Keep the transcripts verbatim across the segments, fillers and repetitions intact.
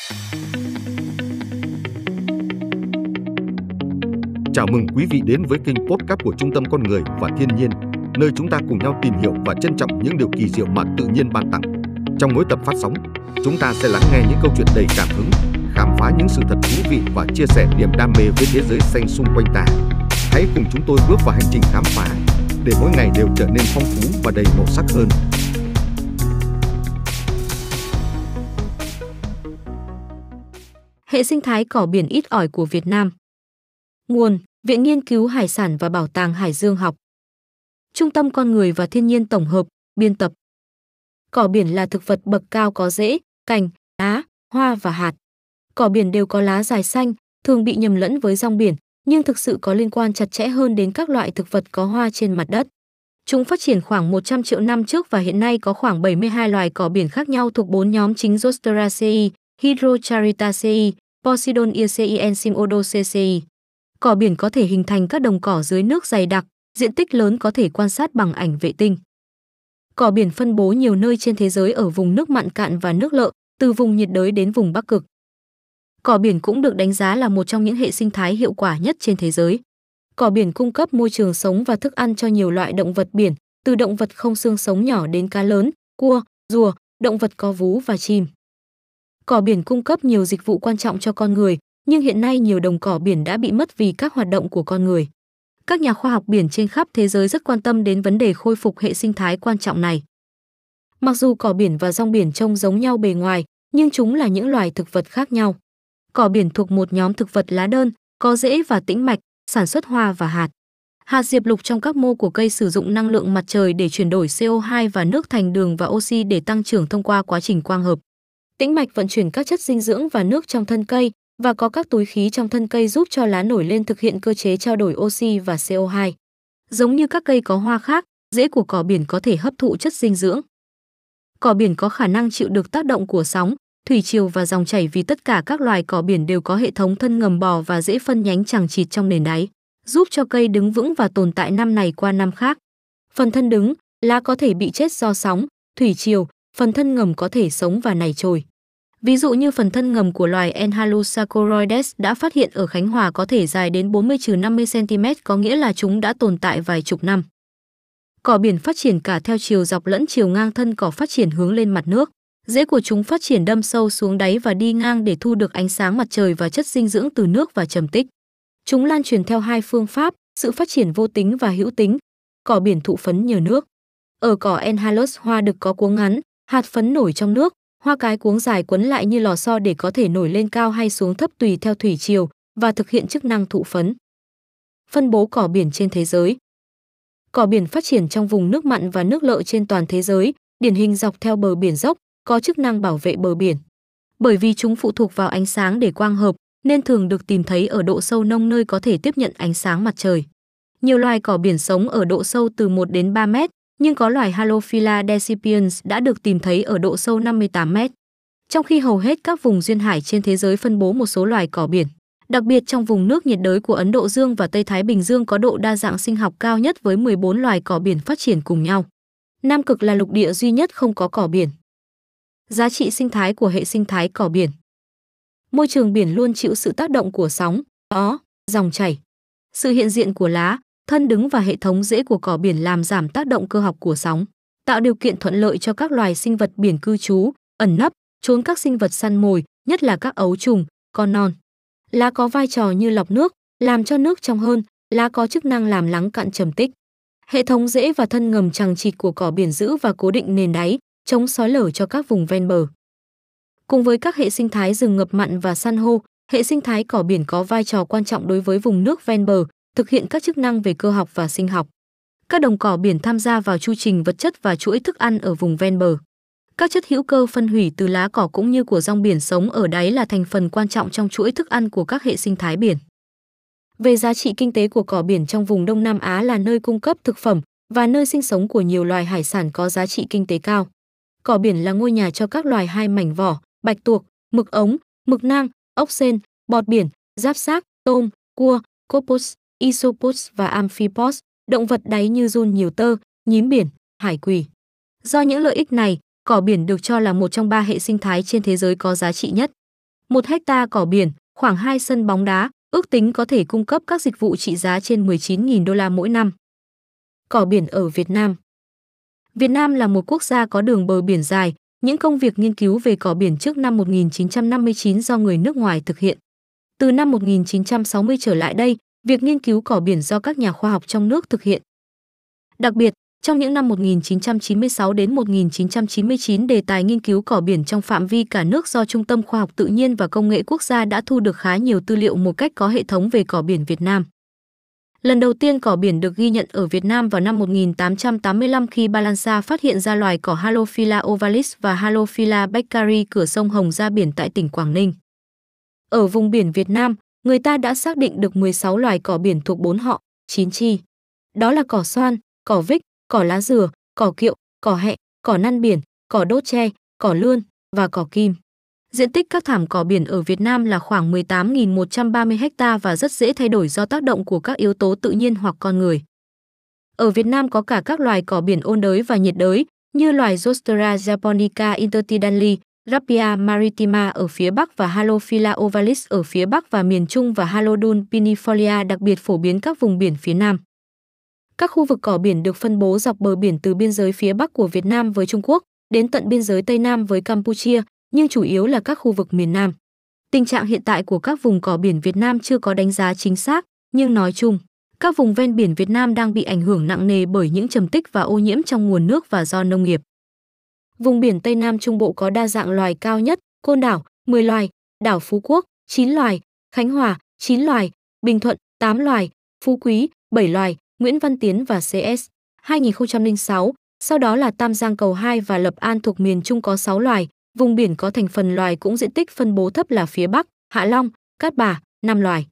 Chào mừng quý vị đến với kênh podcast của Trung tâm Con Người và Thiên nhiên, nơi chúng ta cùng nhau tìm hiểu và trân trọng những điều kỳ diệu mà tự nhiên ban tặng. Trong mỗi tập phát sóng, chúng ta sẽ lắng nghe những câu chuyện đầy cảm hứng, khám phá những sự thật thú vị và chia sẻ niềm đam mê với thế giới xanh xung quanh ta. Hãy cùng chúng tôi bước vào hành trình khám phá, để mỗi ngày đều trở nên phong phú và đầy màu sắc hơn. Hệ sinh thái cỏ biển ít ỏi của Việt Nam. Nguồn: Viện Nghiên cứu Hải sản và Bảo tàng Hải dương học. Trung tâm Con Người và Thiên nhiên tổng hợp, biên tập. Cỏ biển là thực vật bậc cao có rễ, cành, lá, hoa và hạt. Cỏ biển đều có lá dài xanh, thường bị nhầm lẫn với rong biển, nhưng thực sự có liên quan chặt chẽ hơn đến các loại thực vật có hoa trên mặt đất. Chúng phát triển khoảng một trăm triệu năm trước và hiện nay có khoảng bảy mươi hai loài cỏ biển khác nhau thuộc bốn nhóm chính: Zosteraceae, Hydrocharitaceae, Posidoniaceae, Enchimiodoceae. Cỏ biển có thể hình thành các đồng cỏ dưới nước dày đặc, diện tích lớn có thể quan sát bằng ảnh vệ tinh. Cỏ biển phân bố nhiều nơi trên thế giới ở vùng nước mặn cạn và nước lợ, từ vùng nhiệt đới đến vùng Bắc Cực. Cỏ biển cũng được đánh giá là một trong những hệ sinh thái hiệu quả nhất trên thế giới. Cỏ biển cung cấp môi trường sống và thức ăn cho nhiều loại động vật biển, từ động vật không xương sống nhỏ đến cá lớn, cua, rùa, động vật có vú và chim. Cỏ biển cung cấp nhiều dịch vụ quan trọng cho con người, nhưng hiện nay nhiều đồng cỏ biển đã bị mất vì các hoạt động của con người. Các nhà khoa học biển trên khắp thế giới rất quan tâm đến vấn đề khôi phục hệ sinh thái quan trọng này. Mặc dù cỏ biển và rong biển trông giống nhau bề ngoài, nhưng chúng là những loài thực vật khác nhau. Cỏ biển thuộc một nhóm thực vật lá đơn, có rễ và tĩnh mạch, sản xuất hoa và hạt. Hạt diệp lục trong các mô của cây sử dụng năng lượng mặt trời để chuyển đổi xê o hai và nước thành đường và oxy để tăng trưởng thông qua quá trình quang hợp. Tĩnh mạch vận chuyển các chất dinh dưỡng và nước trong thân cây, và có các túi khí trong thân cây giúp cho lá nổi lên thực hiện cơ chế trao đổi oxy và xê o hai. Giống như các cây có hoa khác, rễ của cỏ biển có thể hấp thụ chất dinh dưỡng. Cỏ biển có khả năng chịu được tác động của sóng, thủy triều và dòng chảy vì tất cả các loài cỏ biển đều có hệ thống thân ngầm bò và rễ phân nhánh chằng chịt trong nền đáy, giúp cho cây đứng vững và tồn tại năm này qua năm khác. Phần thân đứng, lá có thể bị chết do sóng, thủy triều, phần thân ngầm có thể sống và nảy chồi. Ví dụ như phần thân ngầm của loài Enhalosarcoides đã phát hiện ở Khánh Hòa có thể dài đến bốn mươi đến năm mươi xăng-ti-mét, có nghĩa là chúng đã tồn tại vài chục năm. Cỏ biển phát triển cả theo chiều dọc lẫn chiều ngang, thân cỏ phát triển hướng lên mặt nước. Rễ của chúng phát triển đâm sâu xuống đáy và đi ngang để thu được ánh sáng mặt trời và chất dinh dưỡng từ nước và trầm tích. Chúng lan truyền theo hai phương pháp, sự phát triển vô tính và hữu tính. Cỏ biển thụ phấn nhờ nước. Ở cỏ Enhalus, hoa đực có cuống ngắn, hạt phấn nổi trong nước. Hoa cái cuống dài quấn lại như lò xo để có thể nổi lên cao hay xuống thấp tùy theo thủy triều và thực hiện chức năng thụ phấn. Phân bố cỏ biển trên thế giới. Cỏ biển phát triển trong vùng nước mặn và nước lợ trên toàn thế giới, điển hình dọc theo bờ biển dốc, có chức năng bảo vệ bờ biển. Bởi vì chúng phụ thuộc vào ánh sáng để quang hợp, nên thường được tìm thấy ở độ sâu nông nơi có thể tiếp nhận ánh sáng mặt trời. Nhiều loài cỏ biển sống ở độ sâu từ một đến ba mét, nhưng có loài Halophila decipiens đã được tìm thấy ở độ sâu năm mươi tám mét. Trong khi hầu hết các vùng duyên hải trên thế giới phân bố một số loài cỏ biển, đặc biệt trong vùng nước nhiệt đới của Ấn Độ Dương và Tây Thái Bình Dương có độ đa dạng sinh học cao nhất với mười bốn loài cỏ biển phát triển cùng nhau. Nam Cực là lục địa duy nhất không có cỏ biển. Giá trị sinh thái của hệ sinh thái cỏ biển. Môi trường biển luôn chịu sự tác động của sóng, gió, dòng chảy. Sự hiện diện của lá, thân đứng và hệ thống rễ của cỏ biển làm giảm tác động cơ học của sóng, tạo điều kiện thuận lợi cho các loài sinh vật biển cư trú, ẩn nấp, trốn các sinh vật săn mồi, nhất là các ấu trùng, con non. Lá có vai trò như lọc nước, làm cho nước trong hơn, lá có chức năng làm lắng cạn trầm tích. Hệ thống rễ và thân ngầm chằng chịt của cỏ biển giữ và cố định nền đáy, chống xói lở cho các vùng ven bờ. Cùng với các hệ sinh thái rừng ngập mặn và san hô, hệ sinh thái cỏ biển có vai trò quan trọng đối với vùng nước ven bờ, thực hiện các chức năng về cơ học và sinh học. Các đồng cỏ biển tham gia vào chu trình vật chất và chuỗi thức ăn ở vùng ven bờ. Các chất hữu cơ phân hủy từ lá cỏ cũng như của rong biển sống ở đáy là thành phần quan trọng trong chuỗi thức ăn của các hệ sinh thái biển. Về giá trị kinh tế của cỏ biển trong vùng Đông Nam Á là nơi cung cấp thực phẩm và nơi sinh sống của nhiều loài hải sản có giá trị kinh tế cao. Cỏ biển là ngôi nhà cho các loài hai mảnh vỏ, bạch tuộc, mực ống, mực nang, ốc sên, bọt biển, giáp xác, tôm, cua, copods, isopods và amphipods, động vật đáy như giun nhiều tơ, nhím biển, hải quỳ. Do những lợi ích này, cỏ biển được cho là một trong ba hệ sinh thái trên thế giới có giá trị nhất. Một hecta cỏ biển, khoảng hai sân bóng đá, ước tính có thể cung cấp các dịch vụ trị giá trên mười chín nghìn đô la mỗi năm. Cỏ biển ở Việt Nam. Việt Nam là một quốc gia có đường bờ biển dài, những công việc nghiên cứu về cỏ biển trước năm một nghìn chín trăm năm mươi chín do người nước ngoài thực hiện. Từ năm một nghìn chín trăm sáu mươi trở lại đây, việc nghiên cứu cỏ biển do các nhà khoa học trong nước thực hiện. Đặc biệt, trong những năm một nghìn chín trăm chín mươi sáu đến một nghìn chín trăm chín mươi chín, đề tài nghiên cứu cỏ biển trong phạm vi cả nước do Trung tâm Khoa học Tự nhiên và Công nghệ Quốc gia đã thu được khá nhiều tư liệu một cách có hệ thống về cỏ biển Việt Nam. Lần đầu tiên cỏ biển được ghi nhận ở Việt Nam vào năm một nghìn tám trăm tám mươi lăm khi Balanza phát hiện ra loài cỏ Halophila ovalis và Halophila beckeri cửa sông Hồng ra biển tại tỉnh Quảng Ninh. Ở vùng biển Việt Nam, người ta đã xác định được mười sáu loài cỏ biển thuộc bốn họ, chín chi. Đó là cỏ xoan, cỏ vích, cỏ lá dừa, cỏ kiệu, cỏ hẹ, cỏ năn biển, cỏ đốt tre, cỏ lươn và cỏ kim. Diện tích các thảm cỏ biển ở Việt Nam là khoảng mười tám nghìn một trăm ba mươi ha và rất dễ thay đổi do tác động của các yếu tố tự nhiên hoặc con người. Ở Việt Nam có cả các loài cỏ biển ôn đới và nhiệt đới như loài Zostera japonica intertidali, Raphia maritima ở phía Bắc và Halophila ovalis ở phía Bắc và miền Trung và Halodon pinifolia đặc biệt phổ biến các vùng biển phía Nam. Các khu vực cỏ biển được phân bố dọc bờ biển từ biên giới phía Bắc của Việt Nam với Trung Quốc đến tận biên giới Tây Nam với Campuchia, nhưng chủ yếu là các khu vực miền Nam. Tình trạng hiện tại của các vùng cỏ biển Việt Nam chưa có đánh giá chính xác, nhưng nói chung, các vùng ven biển Việt Nam đang bị ảnh hưởng nặng nề bởi những trầm tích và ô nhiễm trong nguồn nước và do nông nghiệp. Vùng biển Tây Nam Trung Bộ có đa dạng loài cao nhất, Côn Đảo, mười loài, đảo Phú Quốc, chín loài, Khánh Hòa, chín loài, Bình Thuận, tám loài, Phú Quý, bảy loài, Nguyễn Văn Tiến và xê ét, hai nghìn không trăm lẻ sáu, sau đó là Tam Giang Cầu hai và Lập An thuộc miền Trung có sáu loài, vùng biển có thành phần loài cũng diện tích phân bố thấp là phía Bắc, Hạ Long, Cát Bà, năm loài.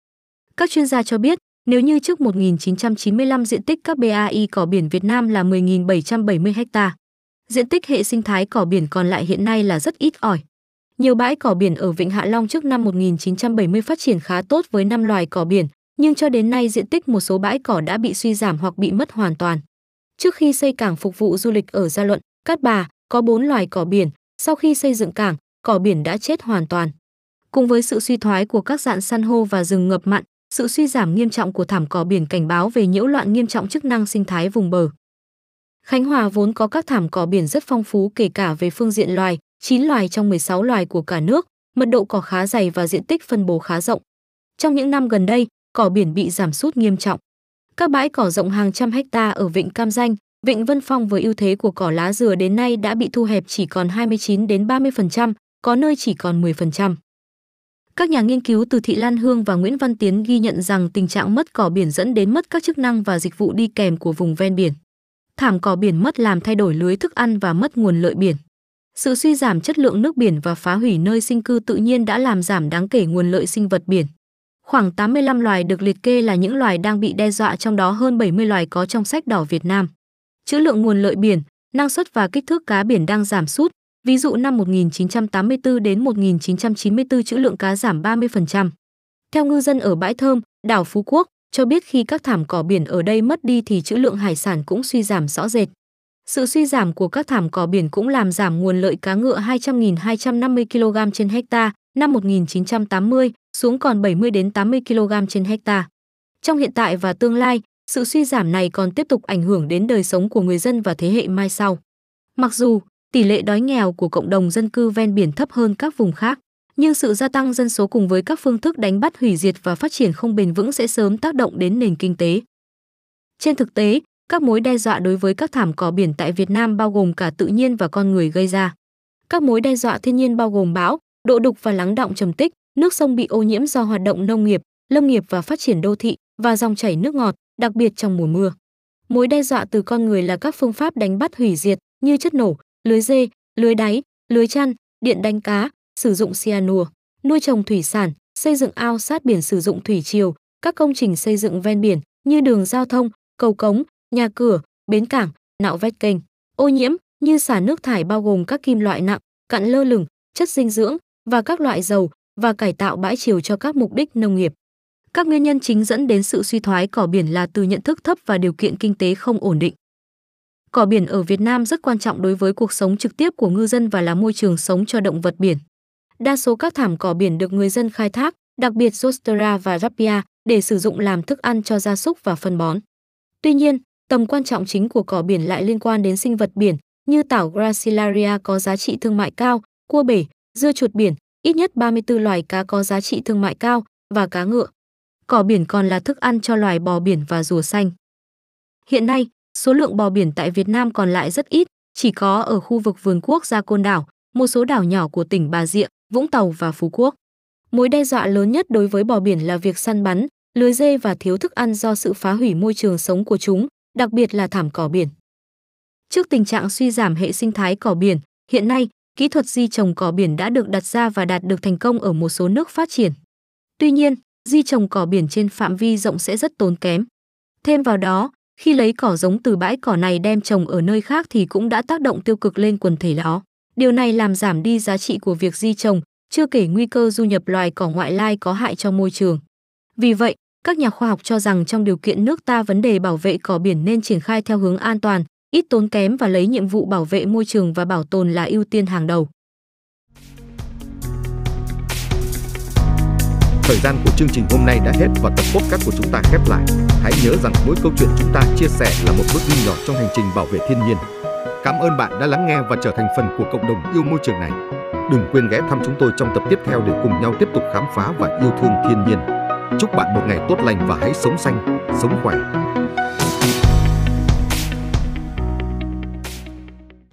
Các chuyên gia cho biết, nếu như trước một nghìn chín trăm chín mươi lăm diện tích các bai cỏ biển Việt Nam là mười nghìn bảy trăm bảy mươi ha, diện tích hệ sinh thái cỏ biển còn lại hiện nay là rất ít ỏi. Nhiều bãi cỏ biển ở Vịnh Hạ Long trước năm một nghìn chín trăm bảy mươi phát triển khá tốt với năm loài cỏ biển, nhưng cho đến nay diện tích một số bãi cỏ đã bị suy giảm hoặc bị mất hoàn toàn. Trước khi xây cảng phục vụ du lịch ở Gia Luận, Cát Bà, có bốn loài cỏ biển, sau khi xây dựng cảng, cỏ biển đã chết hoàn toàn. Cùng với sự suy thoái của các rạn san hô và rừng ngập mặn, sự suy giảm nghiêm trọng của thảm cỏ biển cảnh báo về nhiễu loạn nghiêm trọng chức năng sinh thái vùng bờ. Khánh Hòa vốn có các thảm cỏ biển rất phong phú kể cả về phương diện loài, chín loài trong mười sáu loài của cả nước, mật độ cỏ khá dày và diện tích phân bố khá rộng. Trong những năm gần đây, cỏ biển bị giảm sút nghiêm trọng. Các bãi cỏ rộng hàng trăm hecta ở Vịnh Cam Ranh, Vịnh Vân Phong với ưu thế của cỏ lá dừa đến nay đã bị thu hẹp chỉ còn hai mươi chín đến ba mươi phần trăm, có nơi chỉ còn mười phần trăm. Các nhà nghiên cứu từ Thị Lan Hương và Nguyễn Văn Tiến ghi nhận rằng tình trạng mất cỏ biển dẫn đến mất các chức năng và dịch vụ đi kèm của vùng ven biển. Thảm cỏ biển mất làm thay đổi lưới thức ăn và mất nguồn lợi biển. Sự suy giảm chất lượng nước biển và phá hủy nơi sinh cư tự nhiên đã làm giảm đáng kể nguồn lợi sinh vật biển. Khoảng tám mươi lăm loài được liệt kê là những loài đang bị đe dọa, trong đó hơn bảy mươi loài có trong sách đỏ Việt Nam. Trữ lượng nguồn lợi biển, năng suất và kích thước cá biển đang giảm sút. Ví dụ năm một nghìn chín trăm tám mươi tư đến một nghìn chín trăm chín mươi tư trữ lượng cá giảm ba mươi phần trăm. Theo ngư dân ở bãi Thơm, đảo Phú Quốc, cho biết khi các thảm cỏ biển ở đây mất đi thì trữ lượng hải sản cũng suy giảm rõ rệt. Sự suy giảm của các thảm cỏ biển cũng làm giảm nguồn lợi cá ngựa hai trăm nghìn hai trăm năm mươi ki lô gam trên hecta năm một nghìn chín trăm tám mươi xuống còn bảy mươi đến tám mươi ki lô gam trên hecta. Trong hiện tại và tương lai, sự suy giảm này còn tiếp tục ảnh hưởng đến đời sống của người dân và thế hệ mai sau. Mặc dù tỷ lệ đói nghèo của cộng đồng dân cư ven biển thấp hơn các vùng khác, nhưng sự gia tăng dân số cùng với các phương thức đánh bắt hủy diệt và phát triển không bền vững sẽ sớm tác động đến nền kinh tế. Trên thực tế, các mối đe dọa đối với các thảm cỏ biển tại Việt Nam bao gồm cả tự nhiên và con người gây ra. Các mối đe dọa thiên nhiên bao gồm bão, độ đục và lắng đọng trầm tích, nước sông bị ô nhiễm do hoạt động nông nghiệp, lâm nghiệp và phát triển đô thị, và dòng chảy nước ngọt, đặc biệt trong mùa mưa. Mối đe dọa từ con người là các phương pháp đánh bắt hủy diệt như chất nổ, lưới dê, lưới đáy, lưới chăn, điện đánh cá, sử dụng cyanua, nuôi trồng thủy sản, xây dựng ao sát biển, sử dụng thủy triều, các công trình xây dựng ven biển như đường giao thông, cầu cống, nhà cửa, bến cảng, nạo vét kênh. Ô nhiễm như xả nước thải bao gồm các kim loại nặng, cặn lơ lửng, chất dinh dưỡng và các loại dầu, và cải tạo bãi triều cho các mục đích nông nghiệp. Các nguyên nhân chính dẫn đến sự suy thoái cỏ biển là từ nhận thức thấp và điều kiện kinh tế không ổn định. Cỏ biển ở Việt Nam rất quan trọng đối với cuộc sống trực tiếp của ngư dân và là môi trường sống cho động vật biển. Đa số các thảm cỏ biển được người dân khai thác, đặc biệt Zostera và Rapia, để sử dụng làm thức ăn cho gia súc và phân bón. Tuy nhiên, tầm quan trọng chính của cỏ biển lại liên quan đến sinh vật biển, như tảo Gracilaria có giá trị thương mại cao, cua bể, dưa chuột biển, ít nhất ba mươi tư loài cá có giá trị thương mại cao, và cá ngựa. Cỏ biển còn là thức ăn cho loài bò biển và rùa xanh. Hiện nay, số lượng bò biển tại Việt Nam còn lại rất ít, chỉ có ở khu vực vườn quốc gia Côn Đảo, một số đảo nhỏ của tỉnh Bà Rịa, Vũng Tàu và Phú Quốc. Mối đe dọa lớn nhất đối với bò biển là việc săn bắn, lưới dê và thiếu thức ăn do sự phá hủy môi trường sống của chúng, đặc biệt là thảm cỏ biển. Trước tình trạng suy giảm hệ sinh thái cỏ biển, hiện nay, kỹ thuật di trồng cỏ biển đã được đặt ra và đạt được thành công ở một số nước phát triển. Tuy nhiên, di trồng cỏ biển trên phạm vi rộng sẽ rất tốn kém. Thêm vào đó, khi lấy cỏ giống từ bãi cỏ này đem trồng ở nơi khác thì cũng đã tác động tiêu cực lên quần thể đó. Điều này làm giảm đi giá trị của việc di trồng, chưa kể nguy cơ du nhập loài cỏ ngoại lai có hại cho môi trường. Vì vậy, các nhà khoa học cho rằng trong điều kiện nước ta, vấn đề bảo vệ cỏ biển nên triển khai theo hướng an toàn, ít tốn kém và lấy nhiệm vụ bảo vệ môi trường và bảo tồn là ưu tiên hàng đầu. Thời gian của chương trình hôm nay đã hết và tập podcast của chúng ta khép lại. Hãy nhớ rằng mỗi câu chuyện chúng ta chia sẻ là một bước đi nhỏ trong hành trình bảo vệ thiên nhiên. Cảm ơn bạn đã lắng nghe và trở thành phần của cộng đồng yêu môi trường này. Đừng quên ghé thăm chúng tôi trong tập tiếp theo để cùng nhau tiếp tục khám phá và yêu thương thiên nhiên. Chúc bạn một ngày tốt lành và hãy sống xanh, sống khỏe.